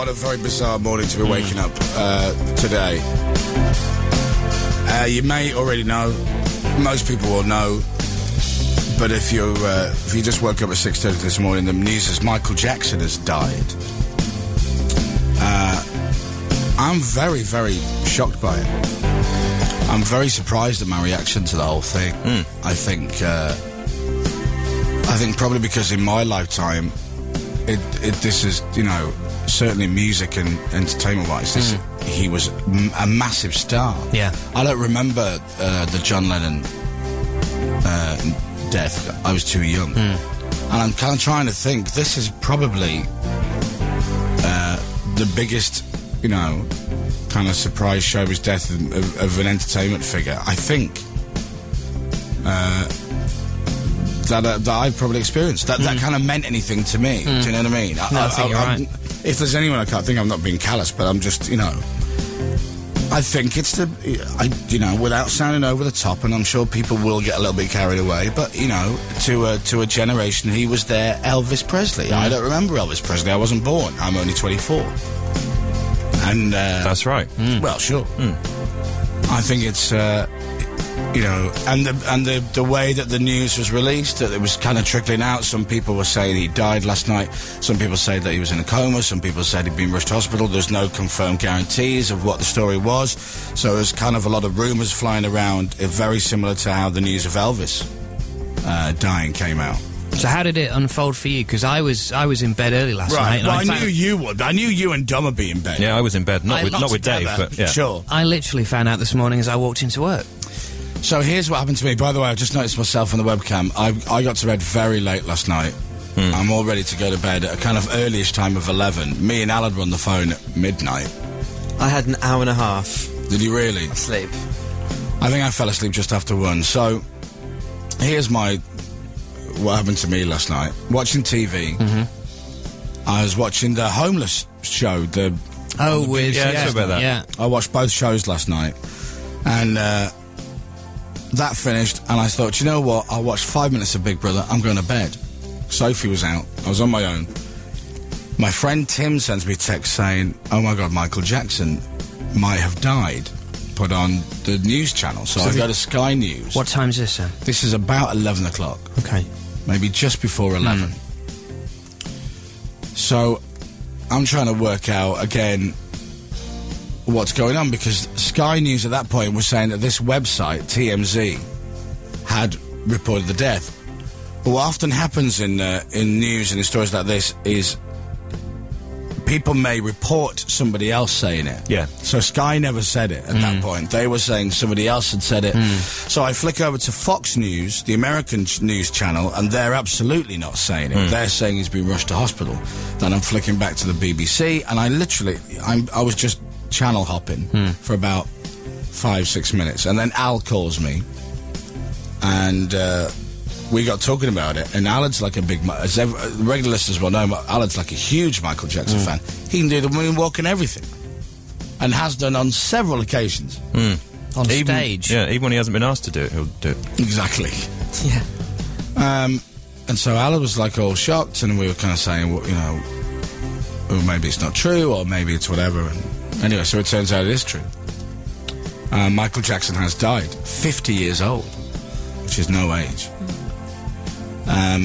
what a very bizarre morning to be waking up today. You may already know, most people will know, but if you just woke up at 6:30 this morning, the news is Michael Jackson has died. I'm very, very shocked by it. I'm very surprised at my reaction to the whole thing. I think probably because in my lifetime, this is, you know, certainly music and entertainment-wise, he was a massive star. Yeah. I don't remember the John Lennon death. I was too young. And I'm kind of trying to think, this is probably the biggest, you know, kind of surprise showbiz death of an entertainment figure, I think, that I've probably experienced. That kind of meant anything to me. Do you know what I mean? No, I think you're right. If there's anyone, I can't think I'm not being callous, but I'm just, you know, I think it's you know, without sounding over the top, and I'm sure people will get a little bit carried away, but, you know, to a generation, he was their Elvis Presley. I don't remember Elvis Presley. I wasn't born. I'm only 24. And that's right. Well, sure. I think it's you know, and the way that the news was released, that it was kind of trickling out. Some people were saying he died last night. Some people say that he was in a coma. Some people said he'd been rushed to hospital. There's no confirmed guarantees of what the story was. So there's kind of a lot of rumours flying around, very similar to how the news of Elvis dying came out. So how did it unfold for you? Because I was in bed early last night. Well, I knew you would. I knew you and Dom would be in bed. Yeah, I was in bed. Not with Dave, but yeah. Sure. I literally found out this morning as I walked into work. So here's what happened to me. By the way, I've just noticed myself on the webcam. I got to bed very late last night. I'm all ready to go to bed at a kind of early-ish time of 11. Me and Alan were on the phone at midnight. I had an hour and a half. Did you really? Sleep. I think I fell asleep just after 1. So here's what happened to me last night. Watching TV. I was watching the Homeless show. About that. Yeah. I watched both shows last night. And that finished, and I thought, you know what? I'll watch 5 minutes of Big Brother. I'm going to bed. Sophie was out. I was on my own. My friend Tim sends me a text saying, oh my God, Michael Jackson might have died. Put on the news channel. So I go to Sky News. What time is this, then? This is about 11 o'clock. Okay. Maybe just before 11. So I'm trying to work out, again, what's going on, because Sky News at that point was saying that this website, TMZ, had reported the death. But what often happens in news and in stories like this is people may report somebody else saying it. Yeah. So Sky never said it at that point. They were saying somebody else had said it. So I flick over to Fox News, the American news channel, and they're absolutely not saying it. They're saying he's been rushed to hospital. Then I'm flicking back to the BBC, and I was just channel hopping for about 5-6 minutes, and then Al calls me, and we got talking about it. And Alan's like a big, as regular listeners will know, Alan's like a huge Michael Jackson fan. He can do the moonwalk and everything, and has done on several occasions on stage. Yeah, even when he hasn't been asked to do it, he'll do it. Exactly. Yeah. And so Alan was like all shocked, and we were kind of saying, well, you know, well, maybe it's not true, or maybe it's whatever. And anyway, so it turns out it is true. Michael Jackson has died, 50 years old, which is no age. And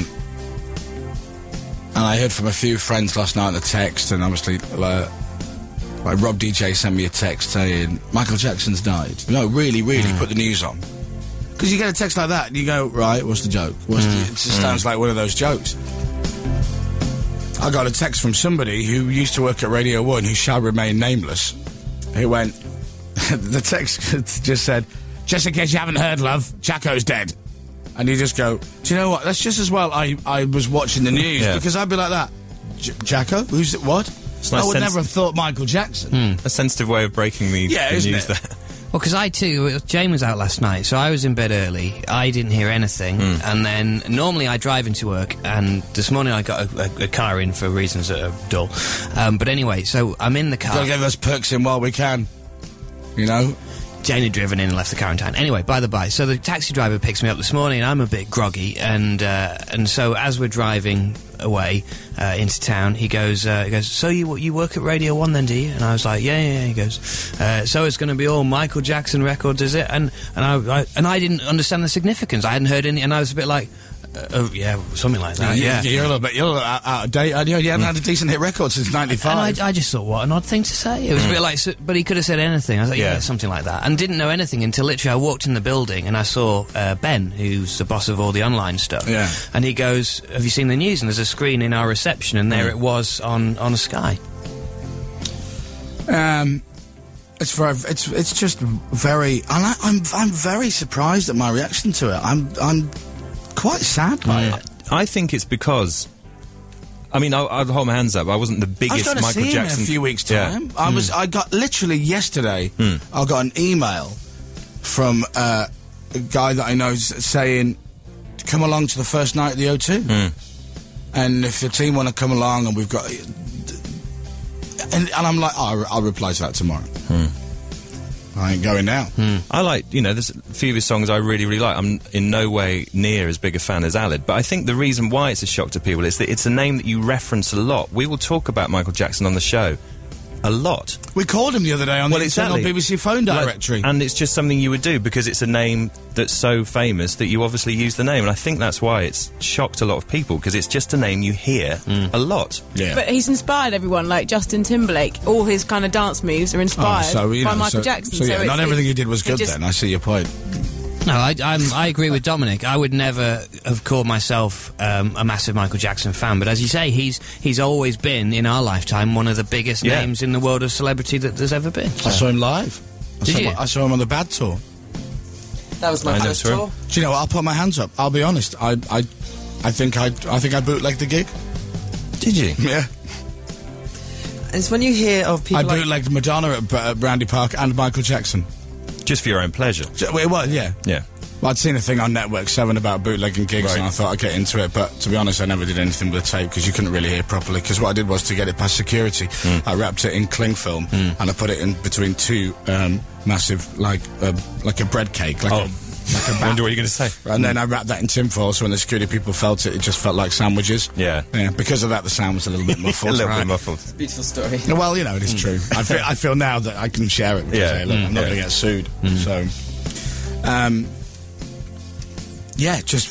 I heard from a few friends last night in the text, and obviously, like Rob DJ sent me a text saying, Michael Jackson's died. No, really, put the news on. Because you get a text like that, and you go, right, what's the joke? It just sounds like one of those jokes. I got a text from somebody who used to work at Radio 1, who shall remain nameless, who went, the text just said, just in case you haven't heard, love, Jacko's dead. And you just go, do you know what, that's just as well I was watching the news, because I'd be like that, Jacko? Who's it, what? I would never have thought Michael Jackson. A sensitive way of breaking the news there. Well, because I too, Jane was out last night, so I was in bed early. I didn't hear anything, and then normally I drive into work, and this morning I got a car in for reasons that are dull. But anyway, so I'm in the car. Gotta get those perks in while we can, you know. Jane had driven in and left the car in town. Anyway, by the by, so the taxi driver picks me up this morning, and I'm a bit groggy, and so as we're driving away into town, he goes, so you work at Radio 1 then, do you? And I was like, yeah. He goes, so it's going to be all Michael Jackson records, is it? And I didn't understand the significance. I hadn't heard any, and I was a bit like, oh yeah, something like that. Yeah, you're a little out of date. You haven't had a decent hit record since '95. And I just thought, what an odd thing to say. It was a bit like, but he could have said anything. I was like, yeah, something like that, and didn't know anything until literally I walked in the building and I saw Ben, who's the boss of all the online stuff. Yeah, and he goes, "Have you seen the news?" And there's a screen in our reception, and there it was on Sky. It's just very, and I'm very surprised at my reaction to it. I'm quite sad by it. I think it's because, I mean, I'll hold my hands up. I wasn't the biggest Michael Jackson. In a few weeks' time. Yeah. I got literally yesterday. I got an email from a guy that I know saying, "Come along to the first night at the O2, and if the team want to come along, and we've got." And I'm like, I'll reply to that tomorrow. I ain't going now. I like, there's a few of his songs I really, really like. I'm in no way near as big a fan as Aled, but I think the reason why it's a shock to people is that it's a name that you reference a lot. We will talk about Michael Jackson on the show a lot. We called him the other day on the internal BBC phone directory. And it's just something you would do because it's a name that's so famous that you obviously use the name. And I think that's why it's shocked a lot of people, because it's just a name you hear a lot. Yeah. But he's inspired everyone, like Justin Timberlake. All his kind of dance moves are inspired by Michael Jackson. So not everything he did was good then. I see your point. No, I agree with Dominic. I would never have called myself a massive Michael Jackson fan, but as you say, he's always been, in our lifetime, one of the biggest names in the world of celebrity that there's ever been. So. I saw him live. I saw him on the Bad Tour. That was my first tour. Do you know what? I'll put my hands up. I'll be honest. I think I bootlegged the gig. Did you? Yeah. It's when you hear of people. I bootlegged Madonna at Brandy Park and Michael Jackson. Just for your own pleasure. It was, yeah. Yeah. Well, I'd seen a thing on Network 7 about bootlegging gigs, and I thought I'd get into it, but to be honest, I never did anything with the tape because you couldn't really hear properly, because what I did was to get it past security. I wrapped it in cling film, and I put it in between two massive, like a bread cake, like a I wonder what you're going to say. And then I wrapped that in tinfoil, so when the security people felt it, it just felt like sandwiches. Yeah. Because of that, the sound was a little bit muffled. A little bit muffled. It's a beautiful story. Well, it is true. I feel now that I can share it because I'm not going to get sued. So, just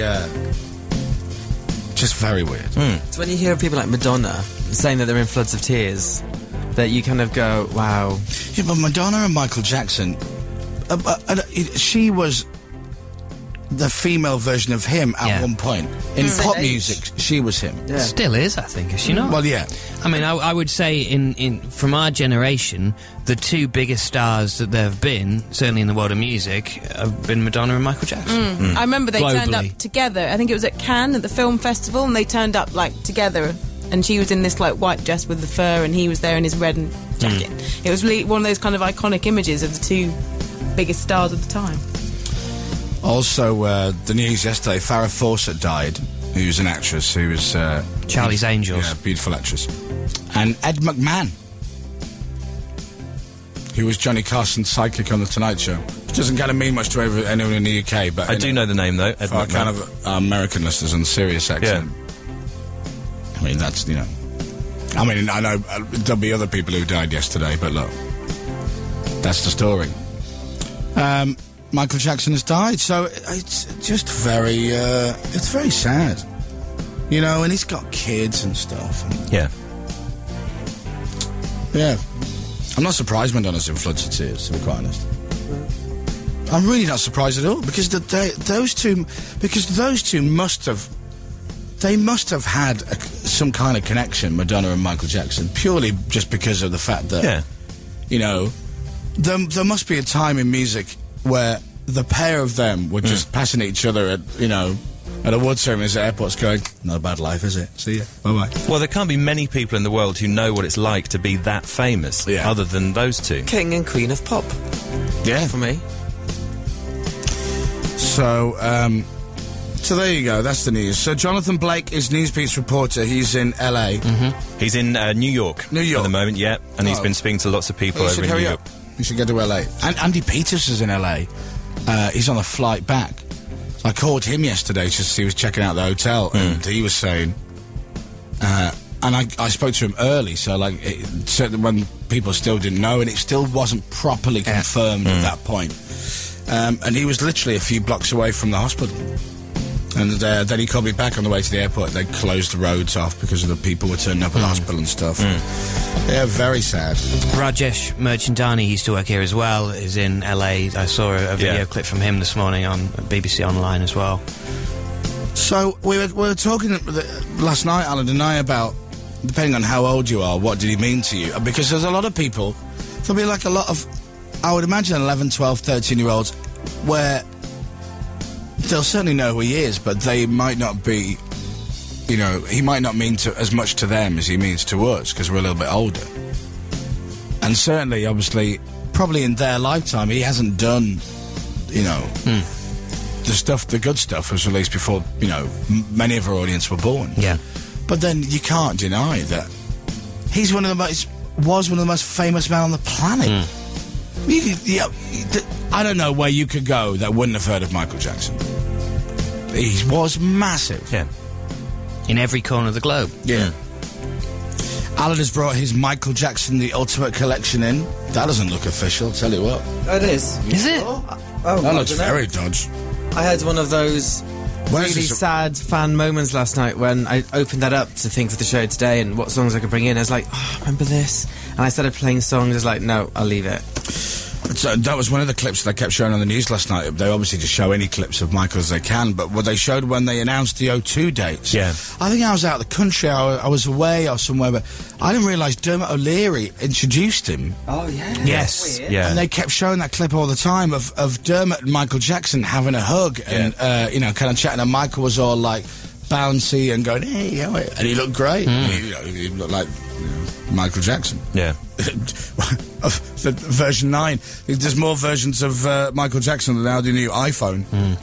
very weird. So when you hear people like Madonna saying that they're in floods of tears, that you kind of go, wow. Yeah, but Madonna and Michael Jackson, she was the female version of him at one point. In pop music, she was him. Yeah. Still is, I think, is she not? Well, yeah. I mean, I would say from our generation, the two biggest stars that there have been, certainly in the world of music, have been Madonna and Michael Jackson. I remember they Globally. turned up together. I think it was at Cannes at the film festival, and they turned up together. And she was in this white dress with the fur, and he was there in his red jacket. It was really one of those kind of iconic images of the two biggest stars of the time. Also, the news yesterday, Farrah Fawcett died, who's an actress who was... Charlie's Angels. Yeah, beautiful actress. And Ed McMahon, who was Johnny Carson's sidekick on The Tonight Show. Which doesn't kind of mean much to anyone in the UK, but... I do know the name, though, Ed McMahon. Kind of American listeners on the Sirius accent. Yeah. I mean, that's, I mean, I know there'll be other people who died yesterday, but look, that's the story. Michael Jackson has died, so it's just very, it's very sad. And he's got kids and stuff. Yeah. Yeah. I'm not surprised Madonna's in floods of tears, to be quite honest. I'm really not surprised at all, because those two must have... They must have had some kind of connection, Madonna and Michael Jackson, purely just because of the fact that, there must be a time in music where the pair of them were just passing each other at award ceremonies at airports going, not a bad life, is it? See ya. Bye-bye. Well, there can't be many people in the world who know what it's like to be that famous, other than those two. King and Queen of Pop. Yeah. For me. So there you go, that's the news. So Jonathan Blake is Newsbeat's reporter. He's in LA. He's in New York at the moment, and he's been speaking to lots of people over in New York. You should go to LA. And Andy Peters is in LA. He's on a flight back. I called him yesterday just as he was checking out the hotel, and he was saying And I spoke to him early, so like certainly when people still didn't know, and it still wasn't properly confirmed at that point. And he was literally a few blocks away from the hospital. And then he called me back on the way to the airport. They closed the roads off because of the people were turning up at the hospital and stuff. Yeah, very sad. Rajesh Merchandani, he used to work here as well, is in LA. I saw a video clip from him this morning on BBC Online as well. So we were talking last night, Alan and I, about, depending on how old you are, what did he mean to you? Because there's a lot of people, there'll be like a lot of, I would imagine 11, 12, 13-year-olds, where they'll certainly know who he is, but they might not be, you know, he might not mean as much to them as he means to us, because we're a little bit older. And certainly, obviously, probably in their lifetime, he hasn't done, you know, the good stuff was released before, you know, many of our audience were born. Yeah. But then you can't deny that he's was one of the most famous men on the planet. I don't know where you could go that wouldn't have heard of Michael Jackson. He was massive. Yeah. In every corner of the globe. Yeah. Alan has brought his Michael Jackson The Ultimate Collection in. That doesn't look official, tell you what. Oh, it is. Is it? That looks very dodge. I had one of those really sad fan moments last night when I opened that up to think for the show today and what songs I could bring in. I was like, oh, remember this? And I started playing songs. I was like, no, I'll leave it. So that was one of the clips they kept showing on the news last night. They obviously just show any clips of Michael as they can, but what they showed when they announced the O2 dates. Yeah. I think I was out of the country, I was away or somewhere, but I didn't realise Dermot O'Leary introduced him. Oh, yeah. Yes. Yeah. And they kept showing that clip all the time of Dermot and Michael Jackson having a hug and, you know, kind of chatting, and Michael was all, like, bouncy and going, hey, how are you? And he looked great. He looked like, you know, Michael Jackson. Yeah. The version 9. There's more versions of Michael Jackson than now the new iPhone.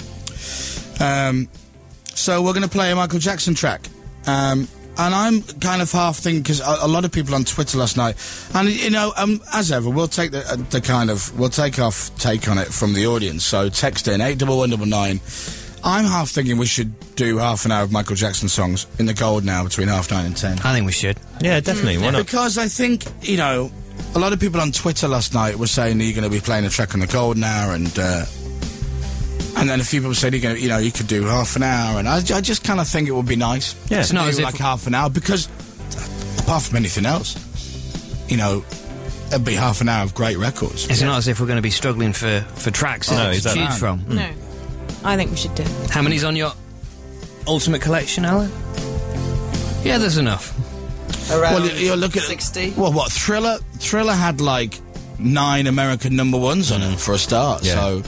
So we're going to play a Michael Jackson track. And I'm kind of half thinking, because a lot of people on Twitter last night, and, you know, as ever, we'll take we'll take our take on it from the audience. So text in 81199. I'm half thinking we should do half an hour of Michael Jackson songs in the golden hour between 9:30 and 10. I think we should. Yeah, definitely. Why not? Because I think, you know, a lot of people on Twitter last night were saying that you're going to be playing a track on the golden hour, and then a few people said you're going to, you know, you could do half an hour, and I just kind of think it would be nice. Yeah. It's not as like half an hour, because apart from anything else, you know, it'd be half an hour of great records. It's not as if we're going to be struggling for tracks to choose from. No. I think we should do it. How many's on your Ultimate Collection, Alan? Yeah, there's enough. Around Well, you look at 60. Well, what Thriller had like 9 American #1s on it for a start. Yeah. So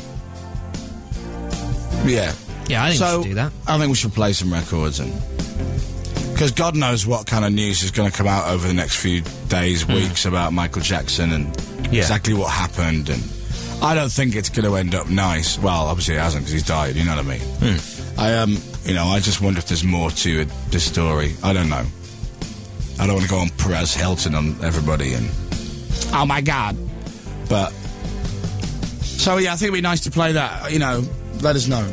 yeah, Yeah, I think we so should do that. I think we should play some records, and because God knows what kind of news is going to come out over the next few days, weeks about Michael Jackson and exactly what happened, and I don't think it's going to end up nice. Well, obviously it hasn't, because he's died. You know what I mean? You know, I just wonder if there's more to it, this story. I don't know. I don't want to go on Perez Hilton on everybody and oh my God. But so yeah, I think it'd be nice to play that. You know, let us know.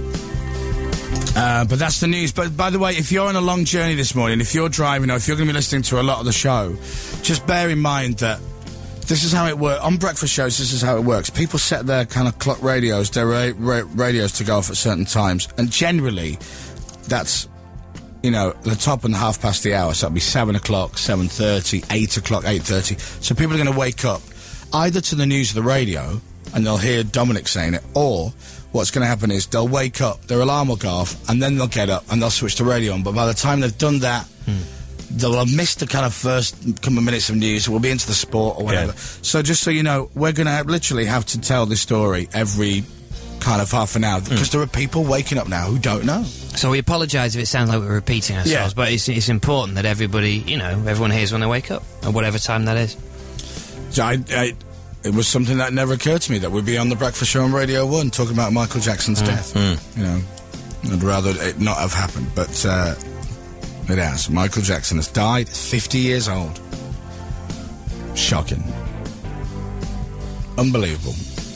But that's the news. But by the way, if you're on a long journey this morning, if you're driving or if you're going to be listening to a lot of the show, just bear in mind that this is how it works. On breakfast shows, this is how it works. People set their kind of clock radios, their radios to go off at certain times. And generally, that's, you know, the top and half past the hour. So it'll be 7 o'clock, 7:30, 8 o'clock, 8:30. So people are going to wake up either to the news of the radio, and they'll hear Dominic saying it, or what's going to happen is they'll wake up, their alarm will go off, and then they'll get up and they'll switch the radio on. But by the time they've done that, they'll have missed the kind of first couple of minutes of news. We'll be into the sport or whatever. Yeah. So just so you know, we're going to literally have to tell this story every kind of half an hour, because there are people waking up now who don't know. So we apologise if it sounds like we're repeating ourselves, but it's important that everybody, you know, everyone hears when they wake up, at whatever time that is. So it was something that never occurred to me that we'd be on the breakfast show on Radio 1 talking about Michael Jackson's death. You know, I'd rather it not have happened, but it has. Michael Jackson has died, 50 years old. Shocking. Unbelievable.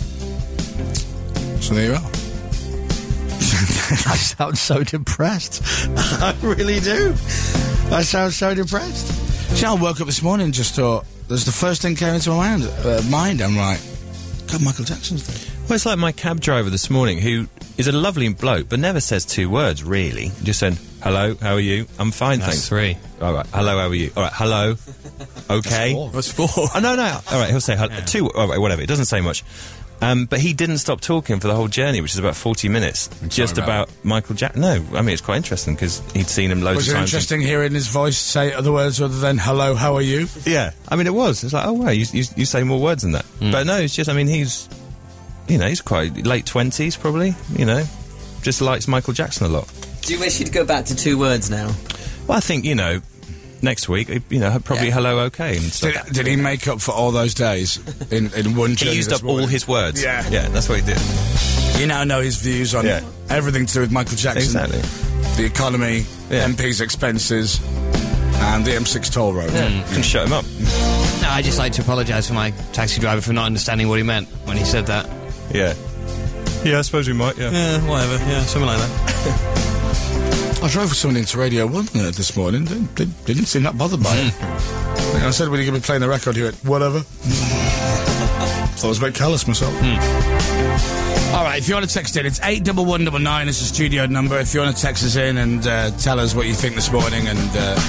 So there you are. I sound so depressed. I really do. I sound so depressed. See, I woke up this morning and just thought, that's the first thing came into my mind. I'm like, God, Michael Jackson's dead. Well, it's like my cab driver this morning, who is a lovely bloke, but never says two words, really. Just saying, hello, how are you? I'm fine, That's thanks. 3. All right, hello, how are you? All right, hello. Okay. That's 4. Oh, no. All right, he'll say 2, all right, whatever. It doesn't say much. But he didn't stop talking for the whole journey, which is about 40 minutes, just about Michael Jackson. No, I mean, it's quite interesting, because he'd seen him loads Was of it times. interesting hearing his voice say other words other than, hello, how are you? Yeah, I mean, it was. It's like, oh, wow, you say more words than that. But no, it's just, I mean, he's quite late 20s, probably, just likes Michael Jackson a lot. Do you wish you'd go back to 2 words now? Well, I think, next week, probably hello, okay. And stuff. Did he make up for all those days in one journey? He used this up all morning? his words. Yeah. Yeah, that's what he did. You now know his views on Yeah. everything to do with Michael Jackson. Exactly. The economy, Yeah. MP's expenses, and the M6 toll road. Can shut him up. No, I just like to apologise for my taxi driver for not understanding what he meant when he said that. Yeah. Yeah, I suppose we might, yeah. Yeah, whatever. Yeah, something like that. I drove with someone into Radio 1 this morning. They didn't seem that bothered by it. I said, when are you going to be playing the record? He went, whatever. Thought I was a bit callous myself. All right, if you want to text in, it's 81199. It's the studio number. If you want to text us in and tell us what you think this morning, and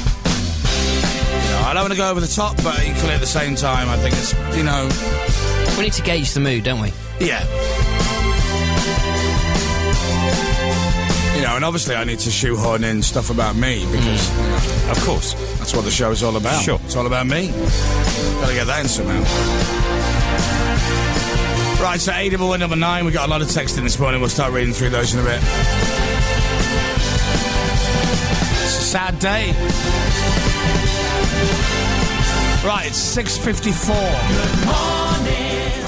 I don't want to go over the top, but equally at the same time, I think it's We need to gauge the mood, don't we? yeah. And obviously I need to shoehorn in stuff about me because Of course. that's what the show is all about. Sure. It's all about me. Gotta get that in somehow. Right, so 81199, we got a lot of texting this morning. We'll start reading through those in a bit. It's a sad day. Right, it's 6:54. Good morning.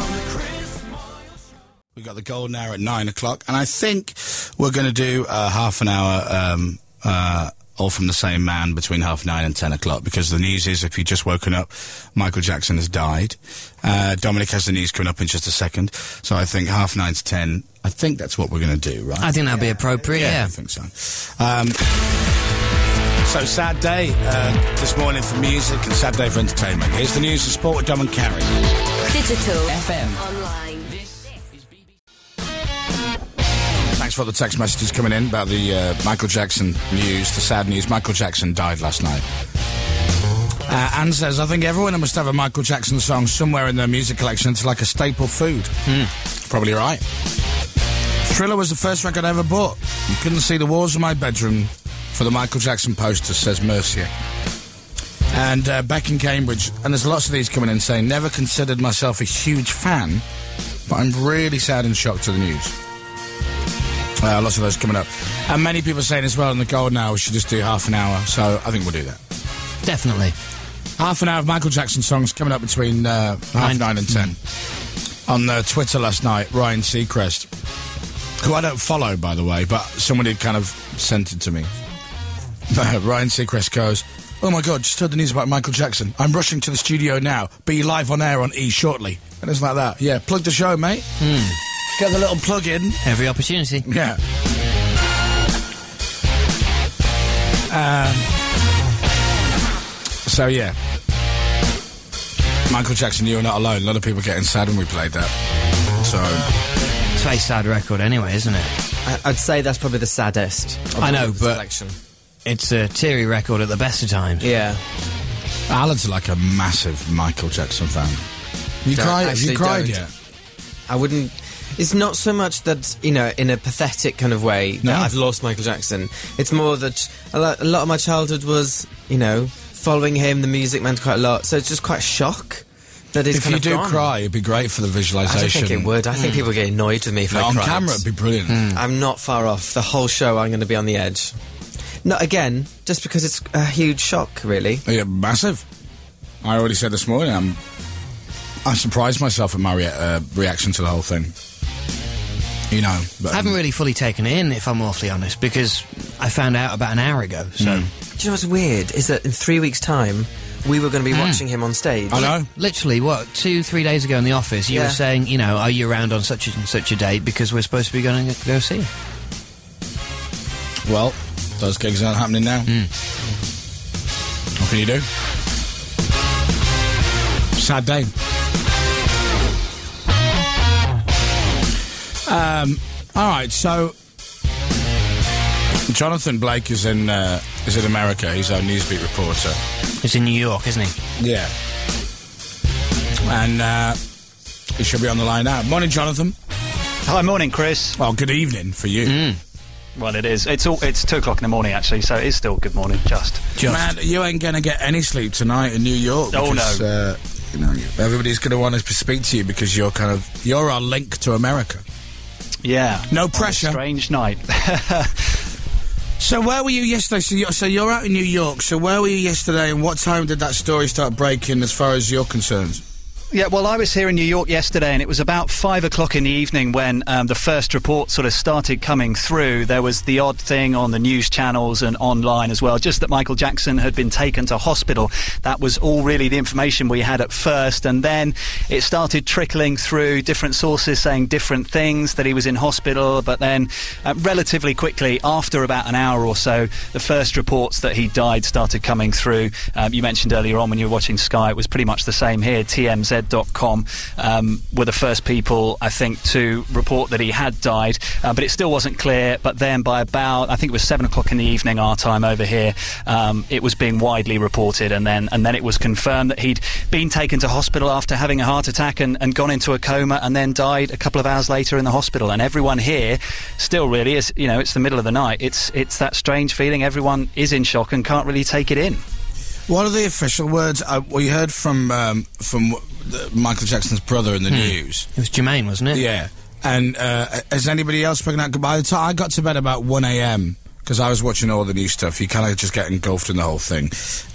We got the golden hour at 9 o'clock, and I think we're going to do half an hour all from the same man between 9:30 and 10 o'clock, because the news is, if you've just woken up, Michael Jackson has died. Dominic has the news coming up in just a second, so I think 9:30 to 10, I think that's what we're going to do, right? I think that'd be appropriate, yeah. I think so. So, sad day this morning for music and sad day for entertainment. Here's the news and sport with Dom and Carrie. Digital FM. online. Thanks for all the text messages coming in about the Michael Jackson news, the sad news. Michael Jackson died last night. Anne says, I think everyone must have a Michael Jackson song somewhere in their music collection. It's like a staple food. Probably right. Thriller was the first record I ever bought. You couldn't see the walls of my bedroom for the Michael Jackson poster, says Mercia. And Beck in Cambridge, and there's lots of these coming in saying, never considered myself a huge fan, but I'm really sad and shocked to the news. Lots of those coming up. And many people saying as well in the golden hour we should just do half an hour, so I think we'll do that. Definitely. Half an hour of Michael Jackson songs coming up between 9 and 10. On Twitter last night, Ryan Seacrest, who I don't follow, by the way, but somebody kind of sent it to me. Ryan Seacrest goes, oh my God, just heard the news about Michael Jackson. I'm rushing to the studio now. Be live on air on E shortly. And it's like that. Yeah, plug the show, mate. Get the little plug in. Every opportunity. Yeah. So, yeah. Michael Jackson, you were not alone. A lot of people getting sad when we played that. So, It's a very sad record anyway, isn't it? I'd say that's probably the saddest. Of I know, the but- selection. It's a teary record at the best of times. Yeah. Alan's like a massive Michael Jackson fan. You Don't- cried? Have you actually cried don't. yet? I wouldn't. It's not so much that, in a pathetic kind of way No. that I've lost Michael Jackson. It's more that a lot of my childhood was, following him. The music meant quite a lot. So it's just quite a shock that he's If kind you of do gone. cry, it'd be great for the I visualisation. don't think it would. I think people get annoyed with me if I On cried. camera, it'd be brilliant. I'm not far off. The whole show, I'm going to be on the edge. Not again, just because it's a huge shock, really. Yeah, massive. I already said this morning, I surprised myself at my reaction to the whole thing. But I haven't really fully taken it in, if I'm awfully honest, because I found out about an hour ago, so... Do you know what's weird? Is that in 3 weeks' time, we were going to be watching him on stage. I know. Literally, 2-3 days ago in the office, you Yeah. were saying, are you around on such a date, because we're supposed to be going to go see you. Well, those gigs aren't happening now. can you do? Sad day. All right, so Jonathan Blake is in America. He's our Newsbeat reporter. He's in New York, isn't he? Yeah. And he should be on the line now. Morning, Jonathan. Hi, morning, Chris. Well, good evening for you. Well, it is. It's 2 o'clock in the morning, actually, so it is still good morning, just. Man, you ain't going to get any sleep tonight in New York. Oh, because, no. You know, everybody's going to want to speak to you because you're our link to America. Yeah. No pressure. Strange night. So where were you yesterday? So you're out in New York. So where were you yesterday, and what time did that story start breaking as far as you're concerned? Yeah, well, I was here in New York yesterday, and it was about 5 o'clock in the evening when the first report sort of started coming through. There was the odd thing on the news channels and online as well, just that Michael Jackson had been taken to hospital. That was all really the information we had at first, and then it started trickling through different sources saying different things, that he was in hospital, but then relatively quickly, after about an hour or so, the first reports that he died started coming through. You mentioned earlier on when you were watching Sky, it was pretty much the same here. TMZ.com were the first people, I think, to report that he had died, but it still wasn't clear. But then by about, I think it was 7 o'clock in the evening, our time over here, it was being widely reported, and then it was confirmed that he'd been taken to hospital after having a heart attack and gone into a coma, and then died a couple of hours later in the hospital. And everyone here still really is, you know, it's the middle of the night. It's that strange feeling. Everyone is in shock and can't really take it in. What are the official words? We heard from Michael Jackson's brother in the news. It was Jermaine, wasn't it? Yeah. And has anybody else spoken out? By the time I got to bed about 1 a.m, because I was watching all the new stuff, you kind of just get engulfed in the whole thing.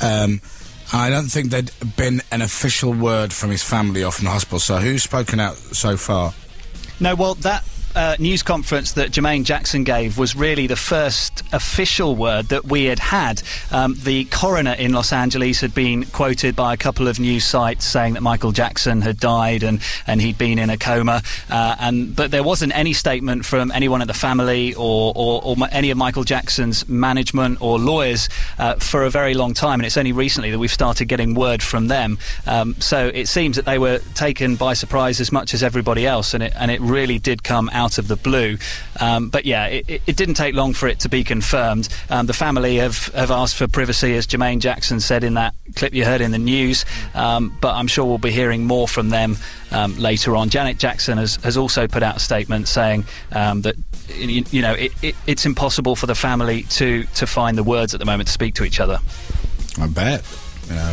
I don't think there'd been an official word from his family or from the hospital. So who's spoken out so far? No, well, that news conference that Jermaine Jackson gave was really the first official word that we had. The coroner in Los Angeles had been quoted by a couple of news sites saying that Michael Jackson had died and he'd been in a coma, but there wasn't any statement from anyone at the family or any of Michael Jackson's management or lawyers for a very long time, and it's only recently that we've started getting word from them. So it seems that they were taken by surprise as much as everybody else, and it really did come out of the blue. But yeah, it didn't take long for it to be confirmed. The family have asked for privacy, as Jermaine Jackson said in that clip you heard in the news, but I'm sure we'll be hearing more from them later on. Janet Jackson has also put out a statement saying that you know it's impossible for the family to find the words at the moment to speak to each other. I bet. You know,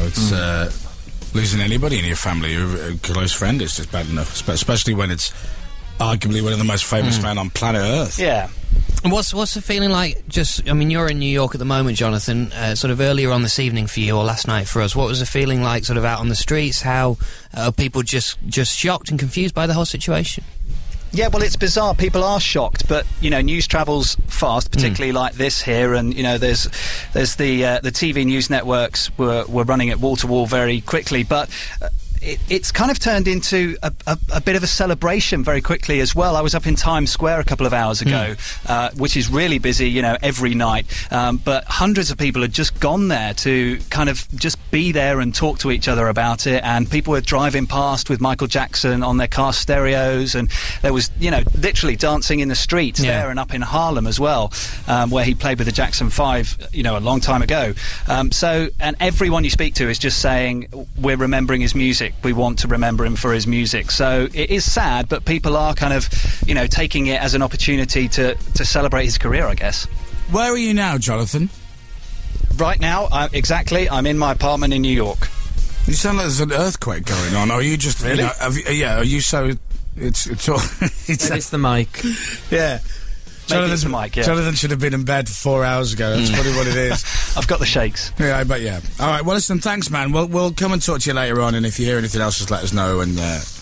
it's losing anybody in your family, a close friend, is just bad enough, especially when it's arguably one of the most famous men on planet Earth. Yeah. And what's the feeling like? I mean, you're in New York at the moment, Jonathan. Sort of earlier on this evening for you, or last night for us. What was the feeling like, sort of out on the streets? How are people just shocked and confused by the whole situation? Yeah, well, it's bizarre. People are shocked, but you know, news travels fast, particularly like this here. And you know, there's the TV news networks were running it wall to wall very quickly, but. It's kind of turned into a bit of a celebration very quickly as well. I was up in Times Square a couple of hours ago, which is really busy, you know, every night. But hundreds of people had just gone there to kind of just be there and talk to each other about it. And people were driving past with Michael Jackson on their car stereos. And there was, you know, literally dancing in the streets there and up in Harlem as well, where he played with the Jackson 5, you know, a long time ago. And everyone you speak to is just saying, we're remembering his music. We want to remember him for his music. So it is sad, but people are kind of, you know, taking it as an opportunity to celebrate his career, I guess. Where are you now, Jonathan? Right now, I'm in my apartment in New York. You sound like there's an earthquake going on. Or are you just... Really? You know, are you so... It's all... It's the mic. Yeah. Jonathan, mic, yeah. Jonathan should have been in bed 4 hours ago. That's probably what it is. I've got the shakes. Yeah, I bet, yeah. All right, well, listen, thanks, man. We'll come and talk to you later on, and if you hear anything else, just let us know, and...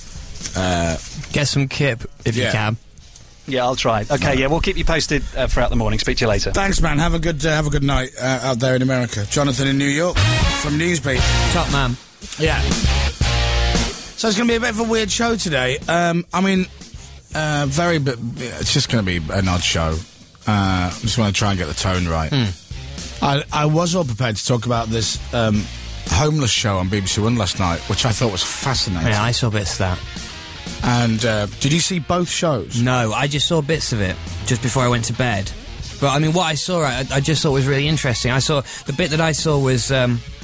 Get some kip, if you can. Yeah, I'll try. Okay, yeah, we'll keep you posted throughout the morning. Speak to you later. Thanks, man. Have a good night out there in America. Jonathan in New York, from Newsbeat. Top man. Yeah. So it's going to be a bit of a weird show today. I mean... it's just going to be an odd show. I just want to try and get the tone right. I was all prepared to talk about this homeless show on BBC One last night, which I thought was fascinating. Yeah, I saw bits of that. And did you see both shows? No, I just saw bits of it just before I went to bed. But I mean, what I saw, I just thought was really interesting. I saw the bit that I saw was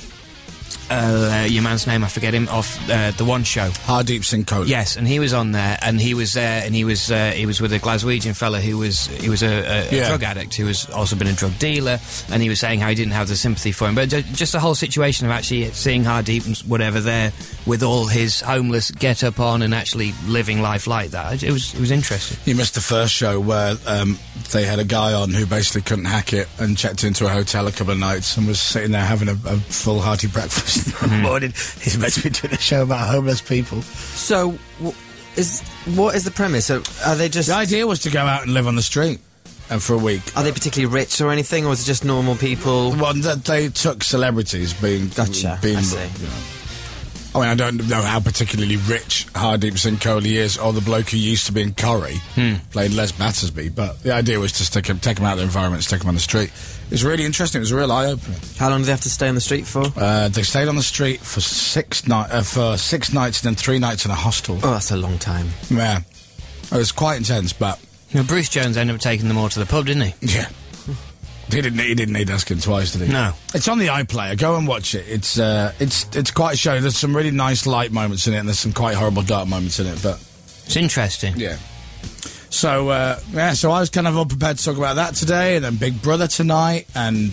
your man's name, I forget him, off the One Show. Hardeep Singh Kohli. Yes, and he was on there, and he was there, and he was with a Glaswegian fella who was a drug addict who was also been a drug dealer, and he was saying how he didn't have the sympathy for him. But just the whole situation of actually seeing Hardeep and whatever there with all his homeless get up on and actually living life like that, it was interesting. You missed the first show where they had a guy on who basically couldn't hack it and checked into a hotel a couple of nights and was sitting there having a full hearty breakfast in the morning. He's meant to be doing a show about homeless people. So, what is the premise? So, are they just... The idea was to go out and live on the street for a week. Are they particularly rich or anything, or is it just normal people? Well, they took celebrities being... Gotcha, being, I see. You know, I mean, I don't know how particularly rich Hardeep Singh Kohli is, or the bloke who used to be in Corrie, played Les Battersby, but the idea was to take him out of the environment, stick him on the street. It was really interesting. It was a real eye-opener. How long do they have to stay on the street for? They stayed on the street for 6 nights and then 3 nights in a hostel. Oh, that's a long time. Yeah. It was quite intense, but... You know, Bruce Jones ended up taking them all to the pub, didn't he? Yeah. He didn't need asking twice, did he? No. It's on the iPlayer. Go and watch it. It's quite a show. There's some really nice light moments in it, and there's some quite horrible dark moments in it, but... It's interesting. Yeah. So, so I was kind of all prepared to talk about that today, and then Big Brother tonight, and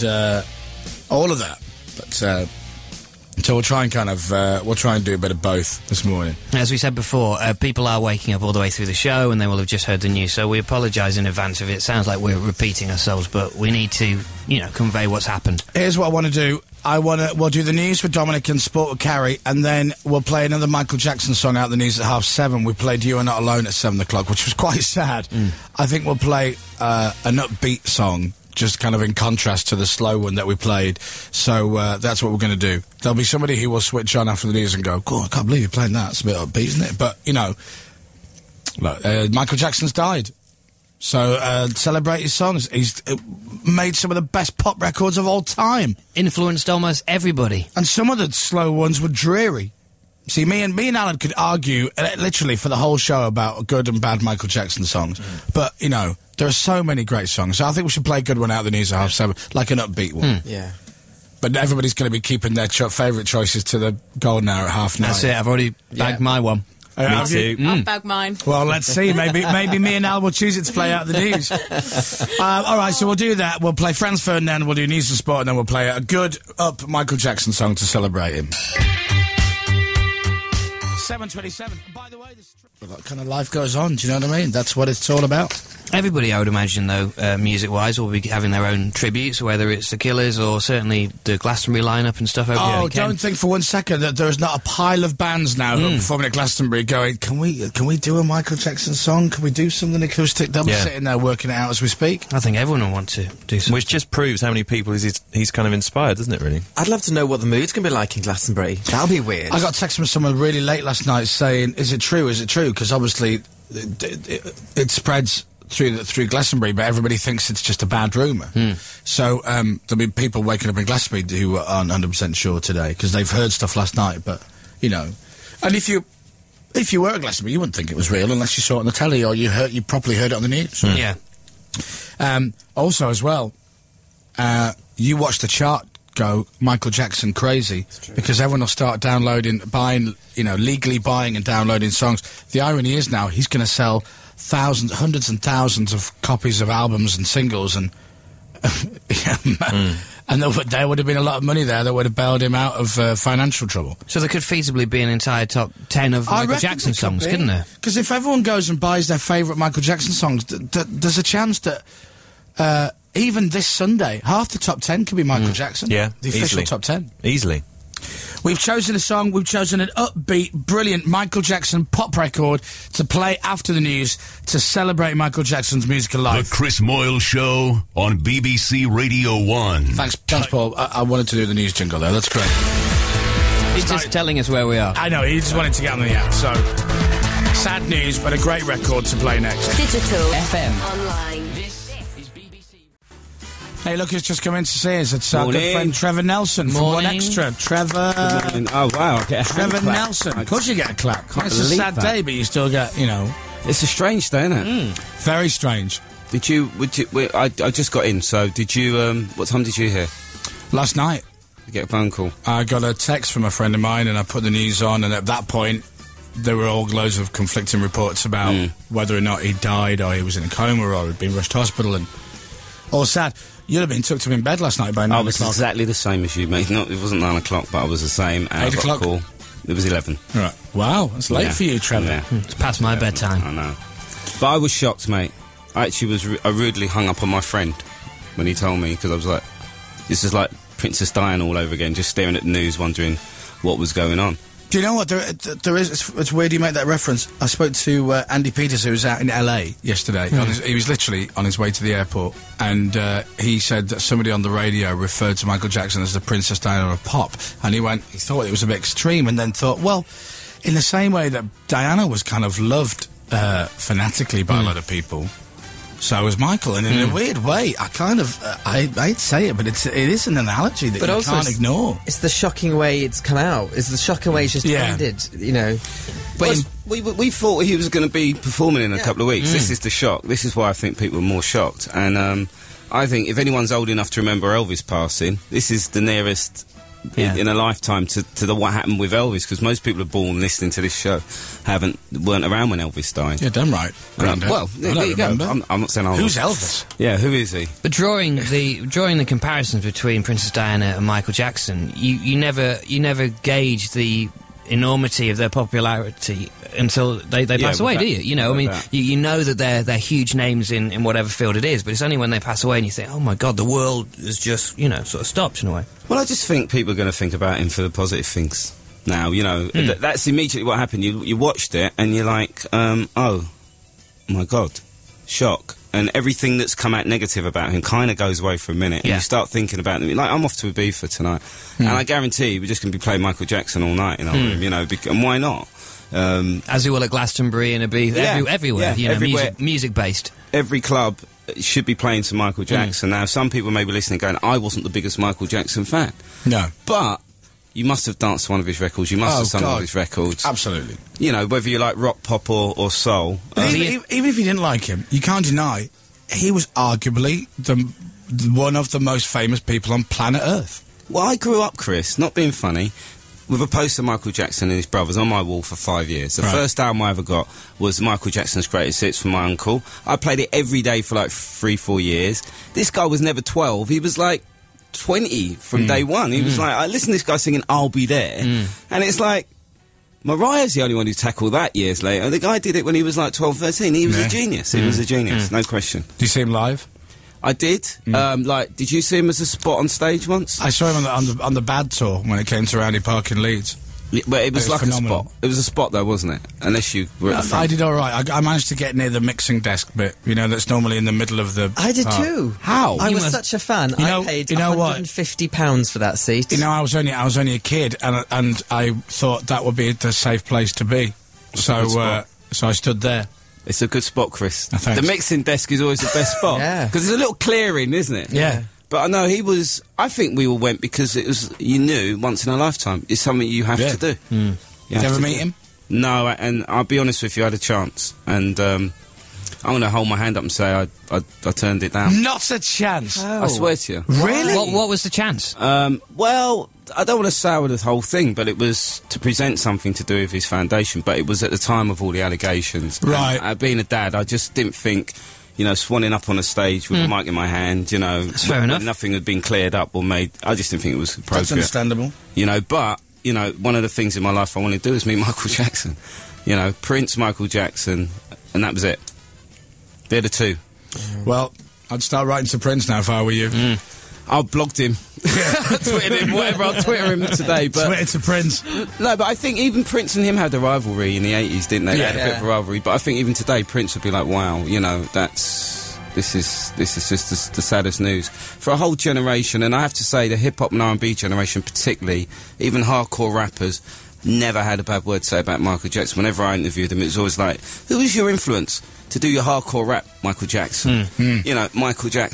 all of that. But, so we'll try and do a bit of both this morning. As we said before, people are waking up all the way through the show, and they will have just heard the news, so we apologise in advance if it sounds like we're repeating ourselves, but we need to, convey what's happened. Here's what I want to do. We'll do the news with Dominic and Sport with Carrie, and then we'll play another Michael Jackson song out the news at 7:30. We played You Are Not Alone at 7 o'clock, which was quite sad. I think we'll play an upbeat song, just kind of in contrast to the slow one that we played. So that's what we're going to do. There'll be somebody who will switch on after the news and go, "God, I can't believe you're playing that. It's a bit upbeat, isn't it?" But, look, Michael Jackson's died. So celebrate his songs. He's made some of the best pop records of all time. Influenced almost everybody. And some of the slow ones were dreary. See, me and Alan could argue literally for the whole show about good and bad Michael Jackson songs. But, there are so many great songs. So I think we should play a good one out of the news at 7:30, like an upbeat one. Yeah. But everybody's going to be keeping their favourite choices to the golden hour at 9:30. That's it. I've already bagged my one. Me too. I'll bag mine. Well, let's see. Maybe me and Al will choose it to play out the news. All right, so we'll do that. We'll play Franz Ferdinand, we'll do news and sport, and then we'll play a good up Michael Jackson song to celebrate him. 7:27. By the way, that kind of life goes on. Do you know what I mean? That's what it's all about. Everybody, I would imagine, though, music-wise, will be having their own tributes, whether it's the Killers or certainly the Glastonbury lineup and stuff over the weekend. Don't think for one second that there is not a pile of bands now who are performing at Glastonbury going, can we do a Michael Jackson song? Can we do something acoustic? They'll be sitting there working it out as we speak. I think everyone will want to do something. Which just proves how many people he's kind of inspired, doesn't it, really? I'd love to know what the mood's going to be like in Glastonbury. That'll be weird. I got a text from someone really late last night saying, is it true? Because obviously it spreads through Glastonbury, but everybody thinks it's just a bad rumour. So there'll be people waking up in Glastonbury who aren't 100% sure today because they've heard stuff last night. But and if you were at Glastonbury, you wouldn't think it was real unless you saw it on the telly or you properly heard it on the news. Yeah. Also, as well, you watch the chart go Michael Jackson crazy because everyone will start legally buying and downloading songs. The irony is now he's going to sell hundreds and thousands of copies of albums and singles, and and there would have been a lot of money there that would have bailed him out of financial trouble. So there could feasibly be an entire top 10 of Michael Jackson songs, couldn't there? Because if everyone goes and buys their favourite Michael Jackson songs, there's a chance that even this Sunday, half the top 10 could be Michael Jackson. Yeah, the official easily. top 10. Easily. We've chosen a song, we've chosen an upbeat, brilliant Michael Jackson pop record to play after the news to celebrate Michael Jackson's musical life. The Chris Moyle Show on BBC Radio 1. Thanks, Paul. I wanted to do the news jingle, though. That's great. He's just telling us where we are. I know, he just wanted to get on the app, so... Sad news, but a great record to play next. Digital FM. Online. Hey, look, who's just come in to see us. It's our good Morning. friend Trevor Nelson from One Morning. Extra. Trevor... Oh, wow. I get a hand Trevor clap. Nelson. Of course you get a clap. Can't It's a believe sad that. day, but you still get, you know... It's a strange day, isn't it? Very strange. I just got in, so did you, what time did you hear? Last night, You get a phone call? I got a text from a friend of mine, and I put the news on, and at that point, there were all loads of conflicting reports about whether or not he died, or he was in a coma, or he'd been rushed to hospital, and all sad. You'd have been tucked up in bed last night by 9 I was o'clock. exactly the same as you, mate. No, it wasn't 9 o'clock, but I was the same. And 8 I got a o'clock? call. It was 11. Right. Wow, that's late Yeah. for you, Trevor. Yeah. It's past my bedtime. I know. But I was shocked, mate. I actually I rudely hung up on my friend when he told me, because I was like, this is like Princess Diana all over again, just staring at the news, wondering what was going on. Do you know what? There is. It's weird you make that reference. I spoke to Andy Peters, who was out in LA yesterday. He was literally on his way to the airport, and he said that somebody on the radio referred to Michael Jackson as the Princess Diana of pop, and he thought it was a bit extreme, and then thought, well, in the same way that Diana was kind of loved fanatically by a lot of people, so was Michael, and in a weird way, I kind of, I'd say it, but it is an analogy that But you also can't it's- ignore. It's the shocking way it's come out. It's the shocking way it's just Yeah. ended, you know. But we thought he was going to be performing in a couple of weeks. This is the shock. This is why I think people are more shocked. And I think if anyone's old enough to remember Elvis passing, this is the nearest in a lifetime to what happened with Elvis, because most people are born listening to this show weren't around when Elvis died. Yeah, damn right. Grandad. Well, I there don't you go. remember. I'm not saying I Who's was. Elvis? Yeah, who is he? But drawing the comparisons between Princess Diana and Michael Jackson, you never gauge the enormity of their popularity until they pass away, do you? You know, I mean, you know that they're huge names in whatever field it is, but it's only when they pass away and you think, oh my God, the world has just, you know, sort of stopped in a way. Well, I just think people are going to think about him for the positive things now. You know, that's immediately what happened. You watched it and you're like, oh my God, shock. And everything that's come out negative about him kind of goes away for a minute. And Yeah. you start thinking about them. Like, I'm off to Ibiza tonight. And I guarantee we're just going to be playing Michael Jackson all night in our room, you know, and why not? As we will at Glastonbury and Ibiza, Yeah, everywhere, yeah, you know, everywhere. music based. Every club should be playing to Michael Jackson. Now, some people may be listening going, I wasn't the biggest Michael Jackson fan. No. But you must have danced to one of his records. You must have sung one of his records. Absolutely. You know, whether you like rock, pop or soul. But even if you didn't like him, you can't deny he was arguably one of the most famous people on planet Earth. Well, I grew up, Chris, not being funny, with a poster of Michael Jackson and his brothers on my wall for 5 years. The first album I ever got was Michael Jackson's Greatest Hits from my uncle. I played it every day for like 3-4 years. This guy was never 12. He was like 20 from day one. He was like, I listened to this guy singing I'll Be There. And it's like, Mariah's the only one who tackled that years later. The guy did it when he was like 12, 13. He was a genius. He was a genius, no question. Do you see him live? I did. Did you see him as a spot on stage once? I saw him on the Bad tour when it came to Roundy Park in Leeds. Well, it was like phenomenal. a spot. It was a spot, though, wasn't it? Unless you were at the front. I did all right. I managed to get near the mixing desk bit. You know, that's normally in the middle of the. I did part. too. How? I You was must- such a fan. You know- I paid you know what? £150 for that seat. You know, I was only a kid, and I thought that would be the safe place to be. good spot. So I stood there. It's a good spot, Chris. Oh, thanks. The mixing desk is always the best spot. Yeah. Because there's a little clearing, isn't it? Yeah. But I know he was... I think we all went because it was... You knew, once in a lifetime, it's something you have to do. You Did you ever meet him? No, and I'll be honest with you, I had a chance. And I'm going to hold my hand up and say I turned it down. Not a chance. I swear to you. Really? What was the chance? Well, I don't want to sour the whole thing, but it was to present something to do with his foundation. But it was at the time of all the allegations. Right. And, being a dad, I just didn't think, you know, swanning up on a stage with a mic in my hand, you know, That's fair when enough. nothing had been cleared up or made. I just didn't think it was That's appropriate. understandable. You know, but, you know, one of the things in my life I wanted to do is meet Michael Jackson. You know, Prince, Michael Jackson, and that was it. They're the two. Well, I'd start writing to Prince now if I were you. I blogged him. Twittered him, whatever, I'll Twitter him today. But Twitter to Prince. no, but I think even Prince and him had a rivalry in the 80s, didn't they? They had a Yeah. bit of a rivalry. But I think even today, Prince would be like, wow, you know, this is just the saddest news. For a whole generation, and I have to say the hip-hop and R&B generation particularly, even hardcore rappers, never had a bad word to say about Michael Jackson. Whenever I interviewed him, it was always like, who was your influence to do your hardcore rap? Michael Jackson. You know, Michael Jackson.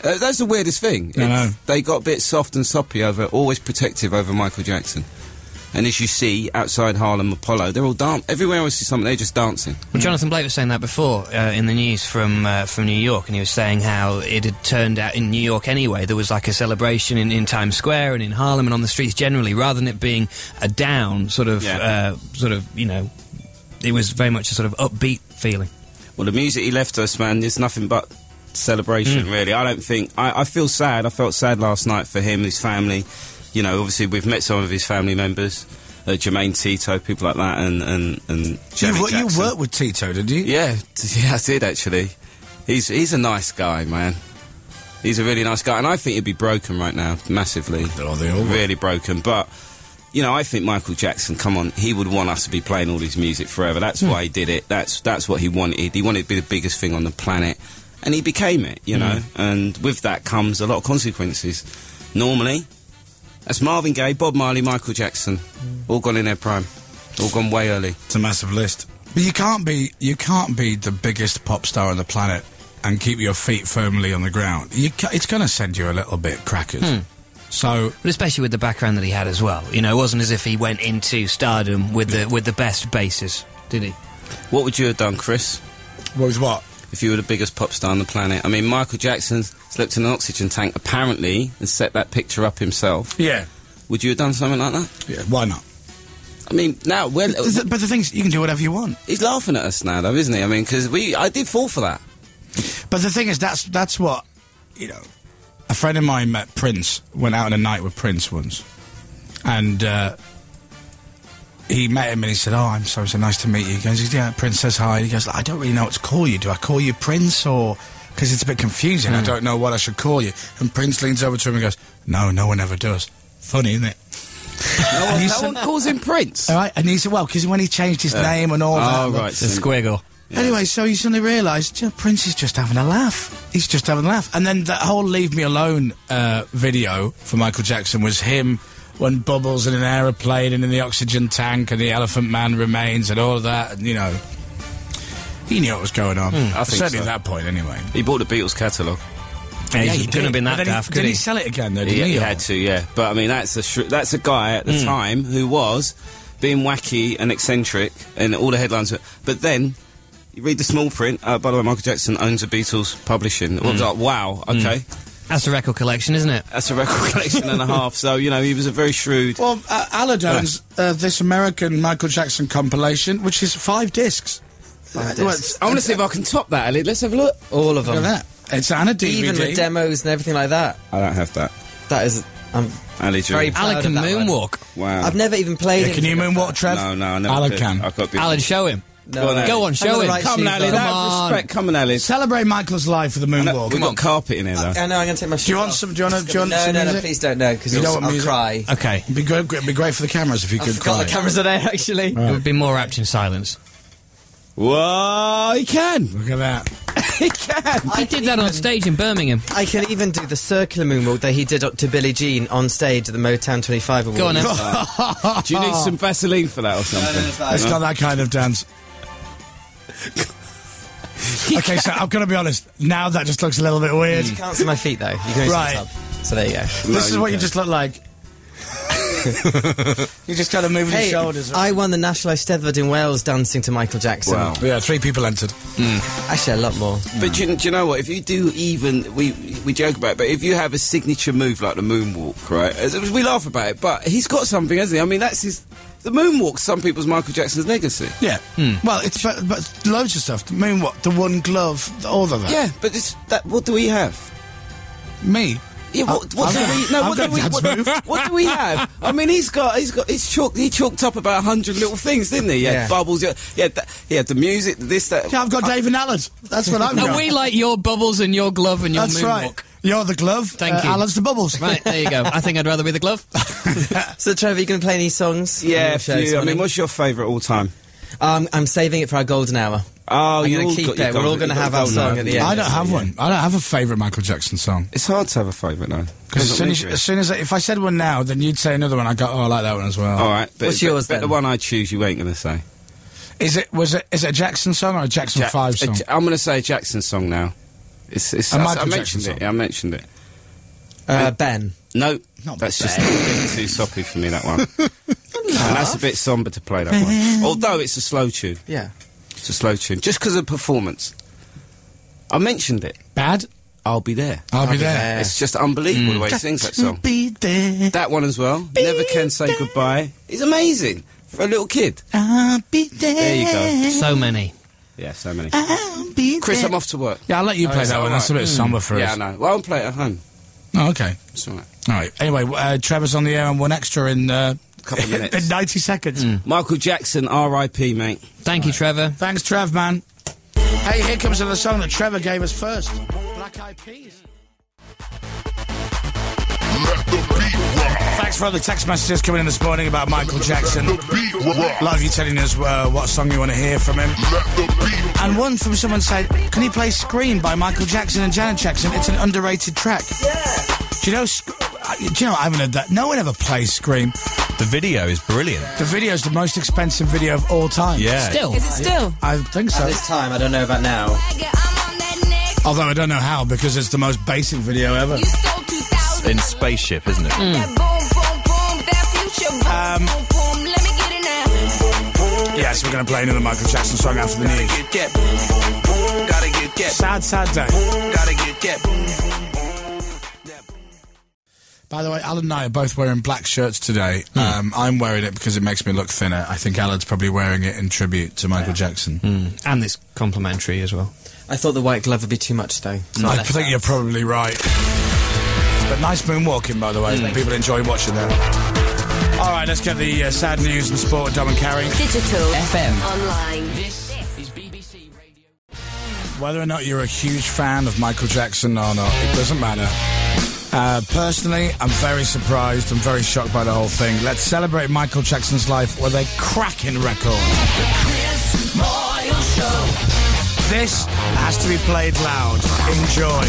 That's the weirdest thing. I know. They got a bit soft and soppy over, always protective over Michael Jackson. And as you see outside Harlem Apollo, they're all everywhere I see something, they're just dancing. Well, Jonathan Blake was saying that before in the news from New York, and he was saying how it had turned out in New York anyway. There was like a celebration in Times Square and in Harlem and on the streets generally, rather than it being a down sort of, you know, it was very much a sort of upbeat feeling. Well, the music he left us, man, there's nothing but celebration, really. I don't think... I feel sad. I felt sad last night for him, his family. You know, obviously, we've met some of his family members, Jermaine Tito, people like that, and Janet You Jackson. worked with Tito, did you? Yeah, I did, actually. He's a nice guy, man. He's a really nice guy, and I think he'd be broken right now, massively. Oh, they all were. Really broken, but... You know, I think Michael Jackson, come on, he would want us to be playing all his music forever. That's why he did it. That's what he wanted. He wanted to be the biggest thing on the planet. And he became it, you know. And with that comes a lot of consequences. Normally, that's Marvin Gaye, Bob Marley, Michael Jackson. All gone in their prime. All gone way early. It's a massive list. But you can't be the biggest pop star on the planet and keep your feet firmly on the ground. It's going to send you a little bit crackers. So, but especially with the background that he had as well. You know, it wasn't as if he went into stardom with the best bases, did he? What would you have done, Chris? what was what? If you were the biggest pop star on the planet. I mean, Michael Jackson slept in an oxygen tank, apparently, and set that picture up himself. Yeah. Would you have done something like that? Yeah, why not? I mean, now... Well, But the thing is, you can do whatever you want. he's laughing at us now, though, isn't he? I mean, because I did fall for that. But the thing is, that's what, you know... A friend of mine met Prince, went out on a night with Prince once. And he met him and he said, "Oh, I'm so nice to meet you." He goes, "Yeah, Prince says hi." He goes, "I don't really know what to call you. Do I call you Prince or..." Because it's a bit confusing. I don't know what I should call you. And Prince leans over to him and goes, "No, no one ever does." Funny, isn't it? No one calls him Prince. All right, and he said, well, because when he changed his name and all that... Oh, right. The squiggle. Yeah. Anyway, so he suddenly realised, Prince is just having a laugh. He's just having a laugh. And then that whole Leave Me Alone video for Michael Jackson was him when Bubbles in an aeroplane and in the oxygen tank and the Elephant Man remains and all of that, and, you know... He knew what was going on. I think Certainly so. at that point, anyway. He bought the Beatles catalogue. Yeah, he couldn't have been that daft, could Did he? he sell it again, though, didn't He he? had to, yeah. But, I mean, that's a guy at the time who was being wacky and eccentric and all the headlines. But then... You read the small print. By the way, Michael Jackson owns the Beatles publishing. It was like, wow, okay. That's a record collection, isn't it? That's a record collection and a half. So, you know, he was a very shrewd... Well, Alad owns this American Michael Jackson compilation, which is 5 discs. Discs. I want to see if I can top that, Ali. Let's have a look. All of Look them. at that. It's on a DVD. Even with demos and everything like that. I don't have that. That is... I'm Ali, very Jordan. proud Alec can of that one. moonwalk. Wow. I've never even played Yeah, can you anything of moonwalk, that. Trev? No, I never Alad could. can. I've got to be... Alan, show him. No. Go on, Go on, I've show got the him. right Come shoes on, Ali. on. That on. respect. Come on, Ali. Celebrate Michael's life with the moonwalk. We've got carpet in here, though. I know, I'm going to take my shoes Do you want off. some? Do you want some No, music? please don't, no, because You don't want I'll music? cry. Okay. It'd be great for the cameras if you I could forgot cry. the cameras are there, actually. It would be more apt in silence. Whoa, he can. Look at that. He can. He did that on stage in Birmingham. I can even do the circular moonwalk that he did to Billie Jean on stage at the Motown 25 Awards. Go on, then. Do you need some Vaseline for that or something? It's not that kind of dance. Okay, so I'm going to be honest. Now that just looks a little bit weird. You can't see my feet, though. You can only Right. see the top. So there you go. This is you what you can't. just look like. You just kind of moving Hey, your shoulders. I won the National Eisteddfod in Wales dancing to Michael Jackson. Wow. Yeah, 3 people entered. Actually, a lot more. But do you know what? If you do even... We joke about it, but if you have a signature move like the moonwalk, right? We laugh about it, but he's got something, hasn't he? I mean, that's his... The moonwalk's some people's Michael Jackson's legacy. Yeah. Well, it's but loads of stuff. I mean, what? The one glove, all of that. Yeah, but it's that. What do we have? Me. Yeah, what do we have? I mean, he chalked up about 100 little things, didn't he? He had Yeah. bubbles. He had the music, this, that. Yeah, I've got Dave and Alad. That's what I've got. No, we like your bubbles and your glove and your That's moonwalk. right. You're the glove. Thank you. Alan's the bubbles. Right, there you go. I think I'd rather be the glove. So, Trevor, you going to play any songs? on Yeah, your a show this few. I mean, morning? what's your favourite all time? I'm saving it for our golden hour. Oh, I'm you going all to keep got your it. We're all golden- going to you have got our golden song hour. at the end. I don't have one. I don't have a favourite Michael Jackson song. It's hard to have a favourite though. Because as soon as if I said one now, then you'd say another one. I go, oh, I like that one as well. All right, but, What's yours, but then? the one I choose, you ain't going to say. Is it a Jackson song or a Jackson 5 song? I'm going to say a Jackson song now. I mentioned it. Yeah, I mentioned it. Ben. No, Not that's Ben. just a bit too soppy for me, that one. And that's a bit somber to play, that one. Although it's a slow tune. Yeah. It's a slow tune. Just because of performance. I mentioned it. Bad? I'll Be There. I'll be there. It's just unbelievable the way he sings that song. Be there. That one as well. Never Can Say Goodbye. It's amazing. For a little kid. I'll be there. There you go. So many. Yeah, so many. I'll be Chris, there. I'm off to work. Yeah, I'll let you play is that that one. all That's a right? bit somber for Yeah, us. I know. Well, I'll play it at home. Oh, okay. It's all right. All right. Anyway, Trevor's on the air and one extra in Couple of minutes. in 90 seconds. Michael Jackson, R.I.P., mate. Thank you, Trevor. Thanks, Trev, man. Hey, here comes another song that Trevor gave us first. Black Eyed Peas. Let the beat rock. Thanks for all the text messages coming in this morning about Michael Jackson. The beat rock. A lot of you telling us what song you want to hear from him. Let the beat. And one from someone said, can he play Scream by Michael Jackson and Janet Jackson? It's an underrated track. Yeah. Do you know, I haven't heard that. No one ever plays Scream. The video is brilliant. The video is the most expensive video of all time. Yeah. Still. Is it still? I think so. At this time, I don't know about now. Although I don't know how, because it's the most basic video ever. In Spaceship, isn't it? Yes, we're going to play another Michael Jackson song after the news. Sad day. By the way, Alan and I are both wearing black shirts today. I'm wearing it because it makes me look thinner. I think Alan's probably wearing it in tribute to Michael Jackson. And it's complimentary as well. I thought the white glove would be too much, though. So I left think that. you're probably right. But nice moonwalking, by the way. People enjoy watching that. All right, let's get the sad news and sport with Dom and Carrie. Digital FM. online. This is BBC Radio. Whether or not you're a huge fan of Michael Jackson or not, it doesn't matter. Personally, I'm very surprised. I'm very shocked by the whole thing. Let's celebrate Michael Jackson's life with a cracking record. The Chris Moyle Show. This has to be played loud. Enjoy.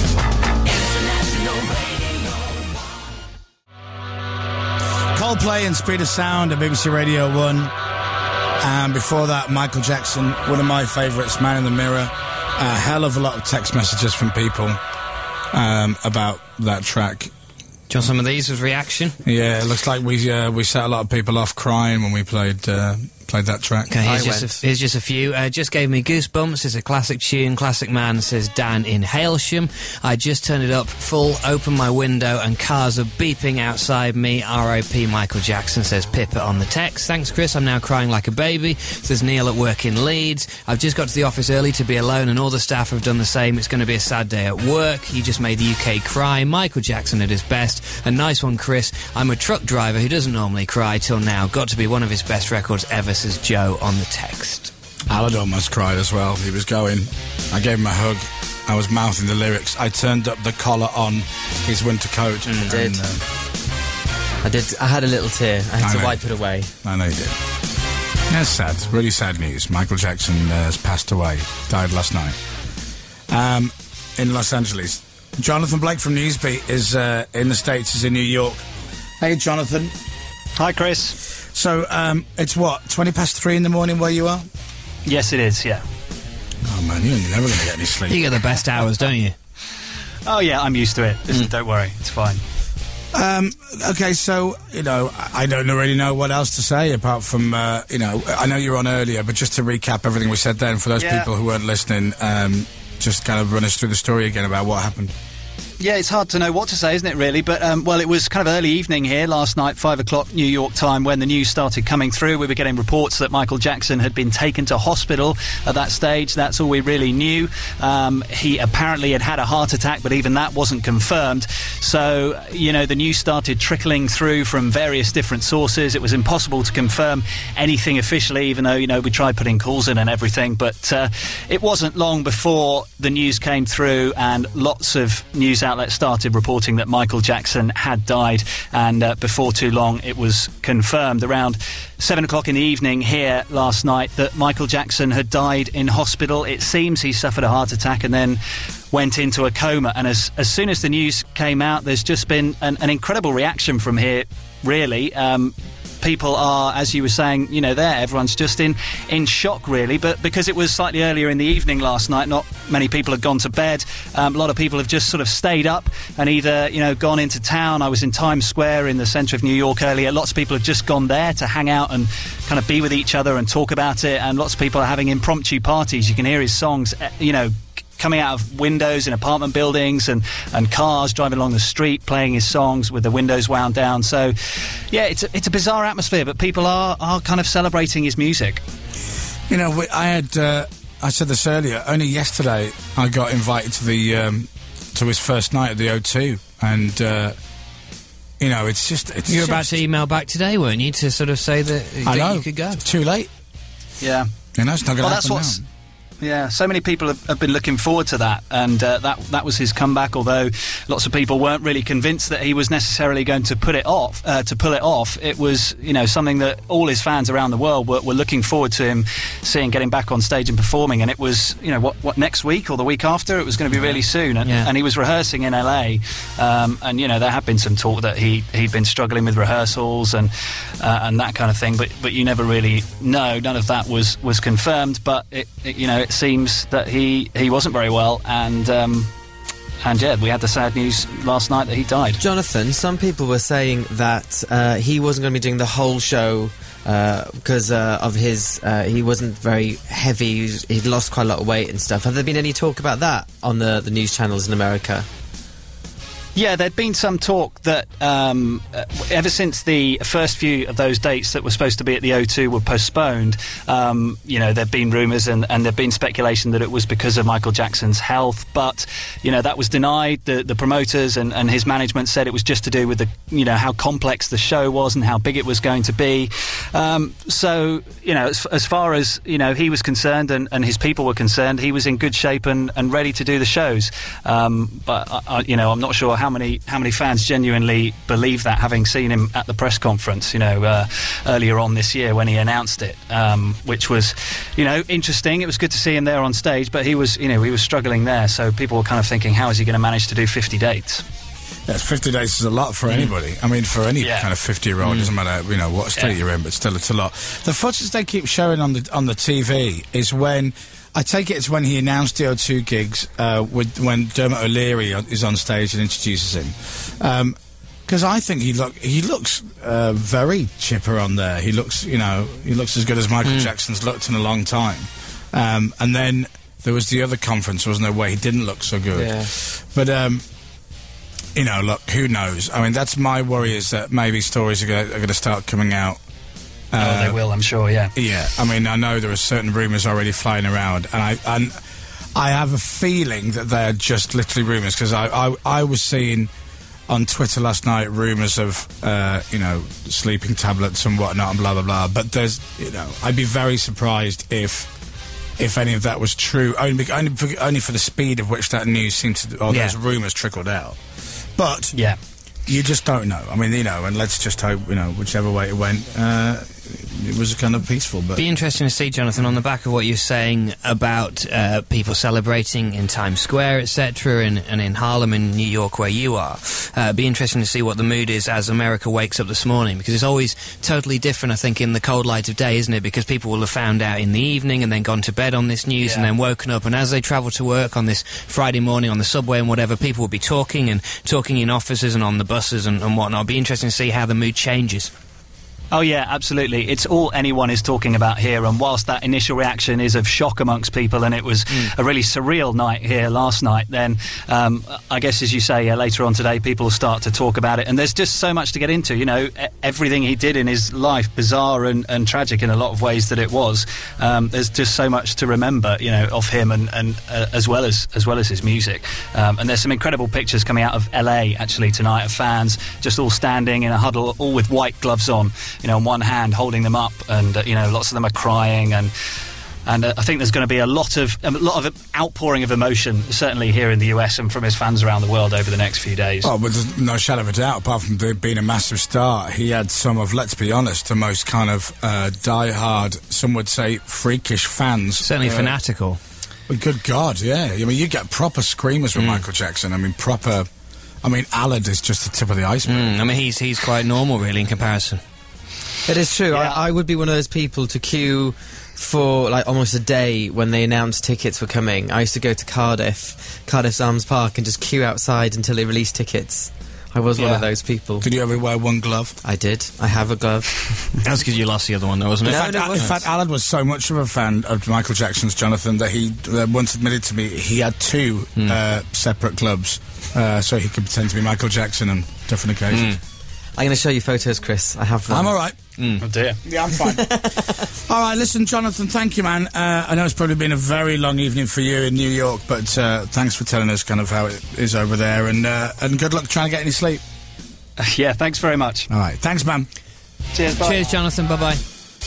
Coldplay and Speed of Sound at BBC Radio 1. And before that, Michael Jackson, one of my favourites, Man in the Mirror. A hell of a lot of text messages from people about that track. Do you want some of these as reaction? Yeah, it looks like we set a lot of people off crying when we played that track. Okay, here's just a few. Just gave me goosebumps. It's a classic tune. Classic man, says Dan in Hailsham. I just turned it up full, opened my window, and cars are beeping outside me. R.I.P. Michael Jackson, says Pippa on the text. Thanks, Chris. I'm now crying like a baby, says Neil at work in Leeds. I've just got to the office early to be alone, and all the staff have done the same. It's going to be a sad day at work. He just made the UK cry. Michael Jackson at his best. A nice one, Chris. I'm a truck driver who doesn't normally cry till now. Got to be one of his best records ever, says Joe on the text. Alan almost cried as well. He was going. I gave him a hug. I was mouthing the lyrics. I turned up the collar on his winter coat. I did. I had a little tear. I had to wipe it away. I know you did. That's sad. Really sad news. Michael Jackson has passed away. Died last night. In Los Angeles. Jonathan Blake from Newsbeat is in the States, is in New York. Hey, Jonathan. Hi, Chris. So, it's what, 3:20 in the morning where you are? Yes, it is, yeah. Oh, man, you're never going to get any sleep. You get the best hours, don't you? Oh, yeah, I'm used to it. Listen, don't worry, it's fine. Okay, so, I don't really know what else to say apart from, I know you were on earlier, but just to recap everything we said then, for those people who weren't listening, just kind of run us through the story again about what happened. Yeah, it's hard to know what to say, isn't it, really? But, it was kind of early evening here last night, 5 o'clock New York time, when the news started coming through. We were getting reports that Michael Jackson had been taken to hospital at that stage. That's all we really knew. He apparently had a heart attack, but even that wasn't confirmed. So, the news started trickling through from various different sources. It was impossible to confirm anything officially, even though, we tried putting calls in and everything. But it wasn't long before the news came through and lots of news outlets started reporting that Michael Jackson had died, and before too long it was confirmed around 7 o'clock in the evening here last night that Michael Jackson had died in hospital. It seems he suffered a heart attack and then went into a coma, and as soon as the news came out, there's just been an incredible reaction from here, really. people are, as you were saying, you know, everyone's just in shock, really. But because it was slightly earlier in the evening last night, not many people had gone to bed. A lot of people have just sort of stayed up and either, you know, gone into town. I was in Times Square in the centre of New York earlier. Lots of people have just gone there to hang out and kind of be with each other and talk about it. And lots of people are having impromptu parties. You can hear his songs, you know, coming out of windows in apartment buildings and cars driving along the street playing his songs with the windows wound down. So, yeah, it's a bizarre atmosphere, but people are kind of celebrating his music. You know, I said this earlier, only yesterday I got invited to the to his first night at the O2, and you know, it's you were about to email back today, weren't you, to sort of say that you could go? Too late. Yeah. You know, it's not going to happen now. Yeah, so many people have been looking forward to that, and that was his comeback. Although lots of people weren't really convinced that he was necessarily going to pull it off. It was, you know, something that all his fans around the world were looking forward to him getting back on stage and performing. And it was, you know, what next week or the week after? It was going to be really soon. And he was rehearsing in LA, and you know, there had been some talk that he'd been struggling with rehearsals and that kind of thing. But you never really know. None of that was confirmed. But it seems that he wasn't very well, and yeah, we had the sad news last night that he died. Jonathan, some people were saying that he wasn't going to be doing the whole show because of his he wasn't very heavy. He'd lost quite a lot of weight and stuff. Have there been any talk about that on the news channels in America? Yeah, there'd been some talk that ever since the first few of those dates that were supposed to be at the O2 were postponed, you know, there'd been rumours and there'd been speculation that it was because of Michael Jackson's health, but, you know, that was denied. The promoters and his management said it was just to do with you know, how complex the show was and how big it was going to be. So, you know, as far as, you know, he was concerned and his people were concerned, he was in good shape and ready to do the shows. But, you know, I'm not sure how many fans genuinely believe that, having seen him at the press conference, you know, earlier on this year when he announced it, which was, you know, interesting. It was good to see him there on stage, but he was struggling there, so people were kind of thinking, how is he going to manage to do 50 dates? Yes, 50 days is a lot for anybody. I mean, for any kind of 50-year-old, doesn't matter, you know, what state you're in, but still, it's a lot. The footage they keep showing on the TV is when, I take it's when he announced the O2 gigs, when Dermot O'Leary is on stage and introduces him. Because I think he looks very chipper on there. He looks as good as Michael Jackson's looked in a long time. And then there was the other conference, wasn't there, where he didn't look so good. Yeah. But, you know, look, who knows? I mean, that's my worry, is that maybe stories are going to start coming out. They will, I'm sure, yeah. Yeah, I mean, I know there are certain rumours already flying around, and I have a feeling that they're just literally rumours, because I was seeing on Twitter last night rumours of, you know, sleeping tablets and whatnot and blah, blah, blah, but there's, you know, I'd be very surprised if any of that was true, only for the speed of which that news seemed to, or those rumours trickled out. But... yeah. You just don't know. I mean, you know, and let's just hope, you know, whichever way it went, it was kind of peaceful. But be interesting to see, Jonathan, on the back of what you're saying about people celebrating in Times Square, etc., and in Harlem in New York, where you are. Be interesting to see what the mood is as America wakes up this morning, because it's always totally different, I think, in the cold light of day, isn't it? Because people will have found out in the evening and then gone to bed on this news and then woken up, and as they travel to work on this Friday morning on the subway and whatever, people will be talking in offices and on the buses and whatnot. It'll be interesting to see how the mood changes. Oh yeah, absolutely. It's all anyone is talking about here, and whilst that initial reaction is of shock amongst people, and it was a really surreal night here last night, then I guess, as you say, later on today people will start to talk about it, and there's just so much to get into, you know, everything he did in his life, bizarre and tragic in a lot of ways that it was. There's just so much to remember, you know, of him and as well as his music. And there's some incredible pictures coming out of LA actually tonight of fans just all standing in a huddle, all with white gloves on, you know, on one hand holding them up, and you know, lots of them are crying, and I think there's going to be a lot of outpouring of emotion, certainly here in the US and from his fans around the world over the next few days. Oh, but there's no shadow of a doubt, apart from being a massive star, he had some of, let's be honest, the most kind of die-hard, some would say freakish fans. Certainly fanatical. Well, good God, yeah. I mean, you get proper screamers with Michael Jackson. I mean, proper... I mean, Alad is just the tip of the iceberg. I mean, he's quite normal, really, in comparison. It is true. Yeah. I would be one of those people to queue for like almost a day when they announced tickets were coming. I used to go to Cardiff's Arms Park, and just queue outside until they released tickets. I was one of those people. Did you ever wear one glove? I did. I have a glove. That's because you lost the other one, though, wasn't it? In fact, Alan was so much of a fan of Michael Jackson's Jonathan that he once admitted to me he had two separate clubs so he could pretend to be Michael Jackson on different occasions. I'm going to show you photos, Chris. I have them. I'm all right. Oh dear. Yeah, I'm fine. All right, listen, Jonathan, thank you, man. I know it's probably been a very long evening for you in New York, but thanks for telling us kind of how it is over there, and good luck trying to get any sleep. Yeah, thanks very much. All right, thanks, man. Cheers, bye. Cheers, Jonathan. Bye-bye.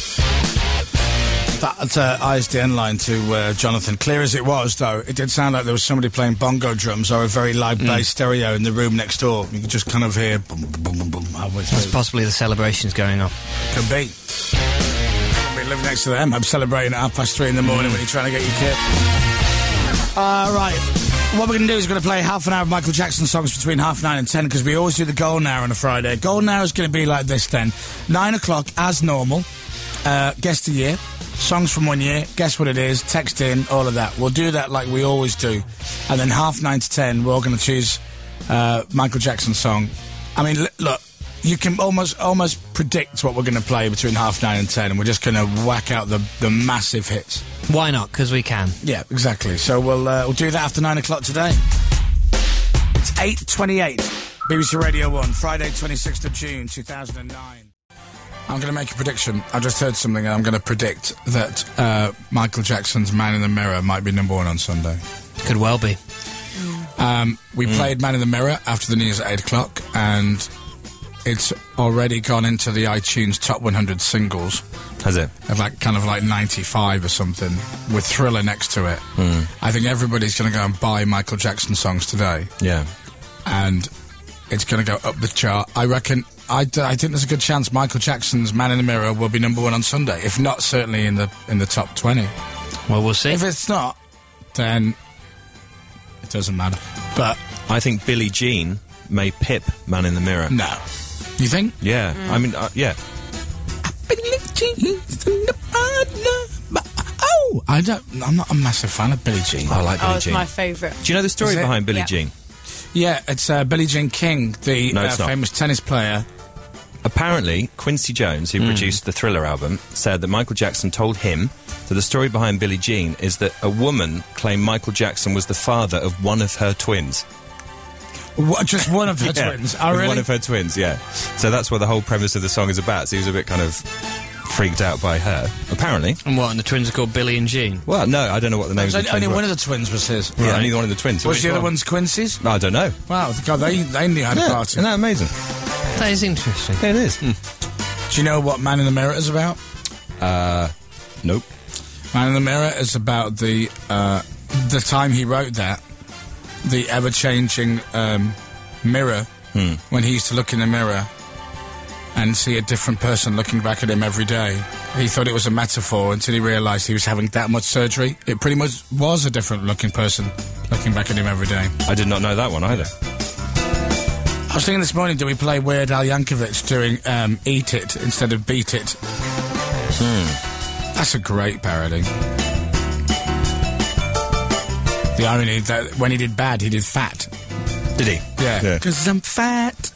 That ISDN line to Jonathan, clear as it was, though, it did sound like there was somebody playing bongo drums or a very loud bass stereo in the room next door. You could just kind of hear boom, boom, boom, boom. That's possibly the celebrations going on. Could be. We live next to them. I'm celebrating at 3:30 in the morning when you're trying to get your kid. Right. What we're going to do is we're going to play half an hour of Michael Jackson songs between 9:30 and 10, because we always do the golden hour on a Friday. Golden hour is going to be like this then. 9 o'clock, as normal. Guess the year. Songs from 1 year. Guess what it is. Text in. All of that. We'll do that like we always do. And then 9:30 to 10, we're all going to choose Michael Jackson's song. I mean, look. You can almost predict what we're going to play between 9:30 and 10, and we're just going to whack out the massive hits. Why not? Because we can. Yeah, exactly. So we'll do that after 9 o'clock today. It's 8:28. BBC Radio 1, Friday, 26th of June, 2009. I'm going to make a prediction. I just heard something, and I'm going to predict that Michael Jackson's Man in the Mirror might be number 1 on Sunday. Could well be. We played Man in the Mirror after the news at 8 o'clock, and it's already gone into the iTunes Top 100 singles. Has it? At kind of 95 or something, with Thriller next to it. I think everybody's going to go and buy Michael Jackson songs today. Yeah. And it's going to go up the chart. I reckon, I think there's a good chance Michael Jackson's Man in the Mirror will be number 1 on Sunday. If not, certainly in the top 20. Well, we'll see. If it's not, then it doesn't matter. But I think Billie Jean may pip Man in the Mirror. no. You think? Yeah. I mean, yeah. Oh, I'm not a massive fan of Billie Jean. I like Billie It's Jean. my favourite. Do you know the story Is it? behind Billie Yeah. Jean? Yeah, it's Billie Jean King, the No, it's not. famous tennis player. Apparently, Quincy Jones, who produced the Thriller album, said that Michael Jackson told him that the story behind Billie Jean is that a woman claimed Michael Jackson was the father of one of her twins. What, just one of her Yeah, twins? Oh, with really? one of her twins, yeah. So that's what the whole premise of the song is about. So he was a bit kind of freaked out by her, apparently. And what? And the twins are called Billy and Jean? Well, no, I don't know what the names of the twins Only were. one of the twins was his. Yeah, only one of the twins. Was Which the other one? one's Quincy's? I don't know. Wow, God, they knew how to party. Isn't that amazing? That is interesting. Yeah, it is. Do you know what Man in the Mirror is about? Nope. Man in the Mirror is about the time he wrote that, the ever-changing mirror, when he used to look in the mirror and see a different person looking back at him every day. He thought it was a metaphor until he realised he was having that much surgery. It pretty much was a different-looking person looking back at him every day. I did not know that one either. I was thinking this morning, do we play Weird Al Yankovic doing Eat It instead of Beat It? That's a great parody. The irony that when he did Bad, he did Fat. Did he? Yeah. Because I'm fat.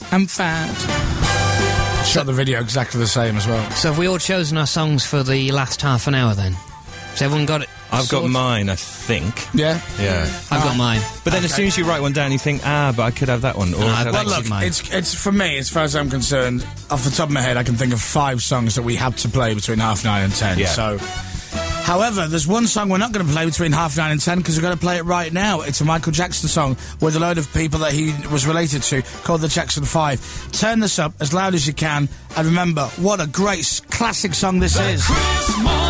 Shot the video exactly the same as well. So have we all chosen our songs for the last half an hour then? Has everyone got it? I've got sorted? mine, I think. Yeah? Yeah. I've got mine. But then as soon as you write one down, you think, but I could have that one. Or No, I I've could got have Look, mine. it's for me, as far as I'm concerned, off the top of my head, I can think of 5 songs that we have to play between 9:30 and 10. Yeah. So, however, there's one song we're not going to play between 9:30 and 10 because we're going to play it right now. It's a Michael Jackson song with a load of people that he was related to called the Jackson 5. Turn this up as loud as you can, and remember what a great classic song this is. Christmas